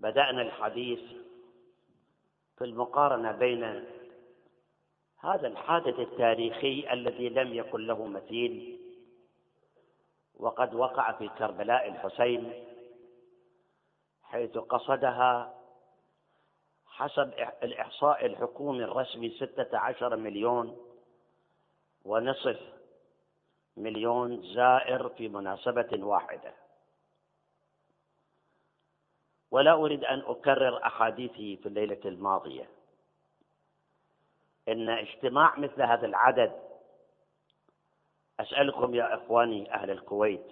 بدأنا الحديث في المقارنة بين هذا الحادث التاريخي الذي لم يكن له مثيل، وقد وقع في كربلاء الحسين، حيث قصدها حسب الإحصاء الحكومي الرسمي 16.5 مليون زائر في مناسبة واحدة. ولا أريد أن أكرر أحاديثي في الليلة الماضية، إن اجتماع مثل هذا العدد، أسألكم يا إخواني أهل الكويت،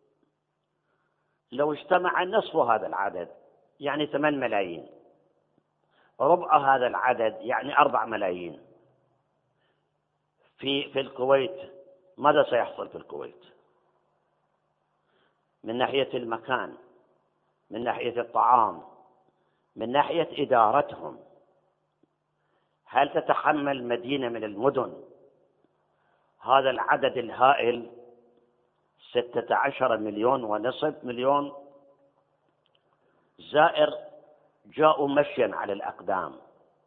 لو اجتمع نصف هذا العدد يعني 8 ملايين، ربع هذا العدد يعني 4 ملايين في الكويت، ماذا سيحصل في الكويت من ناحية المكان، من ناحية الطعام، من ناحية إدارتهم؟ هل تتحمل مدينة من المدن هذا العدد الهائل 16.5 مليون زائر جاءوا مشيا على الأقدام؟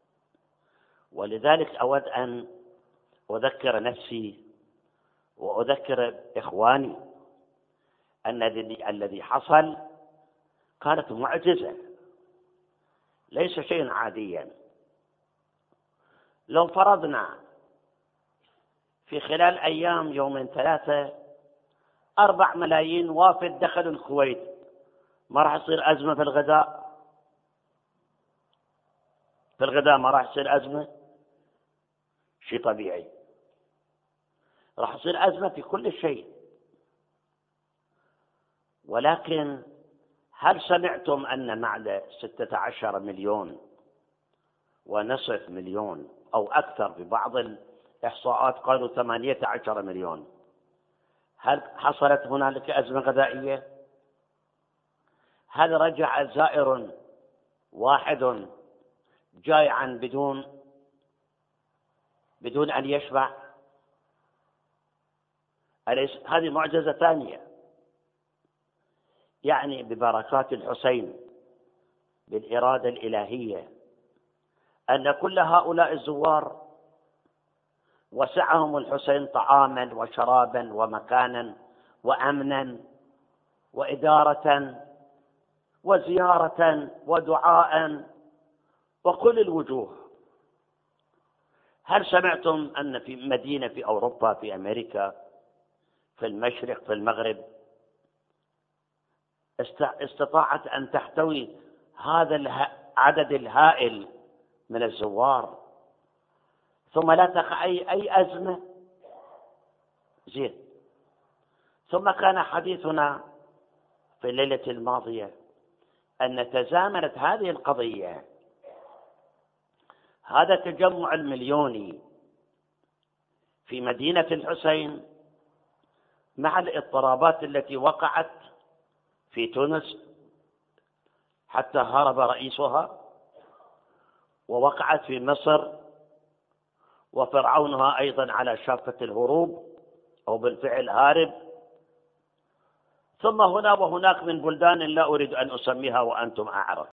ولذلك أود أن أذكر نفسي وأذكر إخواني أن الذي حصل كانت معجزة، ليس شيئا عاديا. لو فرضنا في خلال أيام 2-3 4 ملايين وافد دخلوا الكويت، ما راح يصير أزمة في الغذاء؟ ما راح يصير أزمة، شيء طبيعي، راح يصير أزمة في كل شيء. ولكن هل سمعتم أن بعد 16.5 مليون أو أكثر، في بعض الإحصاءات قالوا 18 مليون، هل حصلت هنالك أزمة غذائية؟ هل رجع زائر واحد جائعا بدون أن يشبع؟ هذه معجزة ثانية. يعني ببركات الحسين، بالإرادة الإلهية، أن كل هؤلاء الزوار وسعهم الحسين طعاما وشرابا ومكانا وأمنا وإدارة وزيارة ودعاء وكل الوجوه. هل سمعتم أن في مدينة في أوروبا، في أمريكا، في المشرق، في المغرب، استطاعت أن تحتوي هذا العدد الهائل من الزوار ثم لا تقع أي أزمة؟ زين. ثم كان حديثنا في الليلة الماضية أن تزامنت هذه القضية، هذا التجمع المليوني في مدينة الحسين، مع الاضطرابات التي وقعت في تونس حتى هرب رئيسها، ووقعت في مصر وفرعونها أيضا على شافة الهروب أو بالفعل هارب، ثم هنا وهناك من بلدان لا أريد أن أسميها وأنتم أعرف.